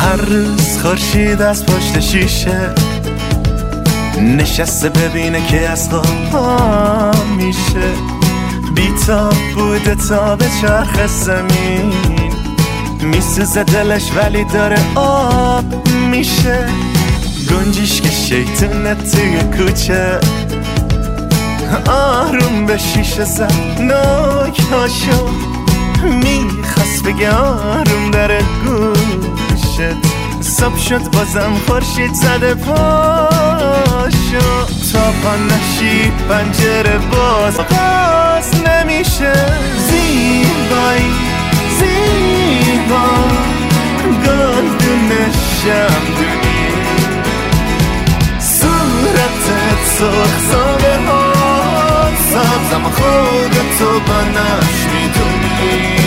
هر روز خورشید از پشت شیشه نشسته ببینه که از خواب میشه، بی‌تاب بوده تا به چرخ زمین، میسوزه دلش ولی داره آب میشه. گنجیش که شیطونه توی کوچه آروم به شیشه زد ناک هاشو، میخواست بگه آروم داره گوشت. صبح شد بازم خورشید زده پاشو، تا پا نشی پنجره باز نمیشه. زیبایی زیبا گلدون شمدونی، صورتت سرخ ساله ها سبز، اما خودتو بنش میدونی.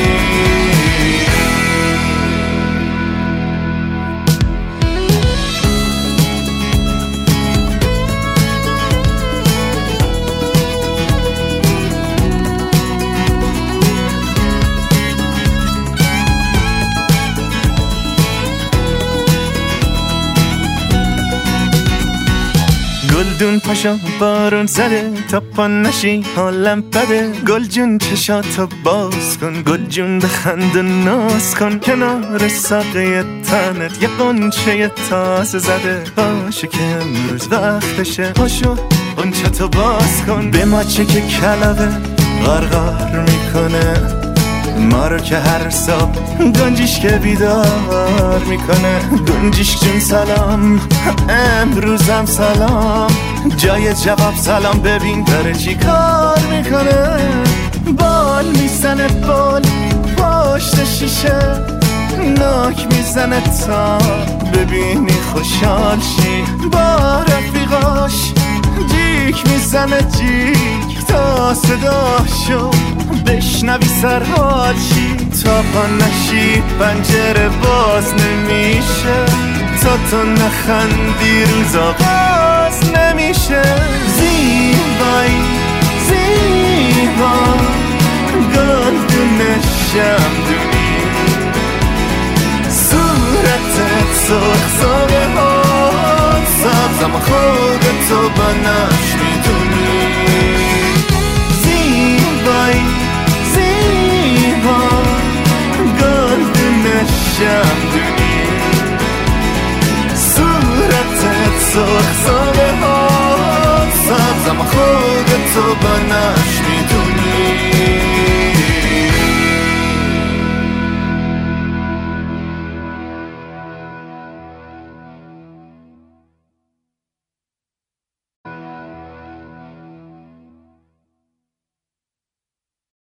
گلدون پاشا بارون زده تا پا نشی حالم بده، گل جون چشاتو باز کن، گل جون بخند و ناز کن، کنار ساقه تنت یه قنچه تازه زده. باشه که امروز وقتشه، پاشو قنچتو باز کن، به ماچه که کلبه غرغر میکنه، ما رو که هر صبح گنجیش که بیدار میکنه. گنجیش جون سلام، امروزم سلام، جای جواب سلام، ببین داره چی کار میکنه. بال میزنه بال پشت شیشه، ناک میزنه تا ببینی خوشحال شی. با رفیقاش جیک میزنه جیک تا صداشو بشنوی سرحال شی. تا پا نشی پنجره باز نمیشه، تا تو نخندی روز آغاز نمیشه. زیبایی زیبا گلدون شمدونی، صورتت سرخ ساله ها سبز، اما خودتو بنش میدونی. زیبایی زیبا گلدون شمدونی،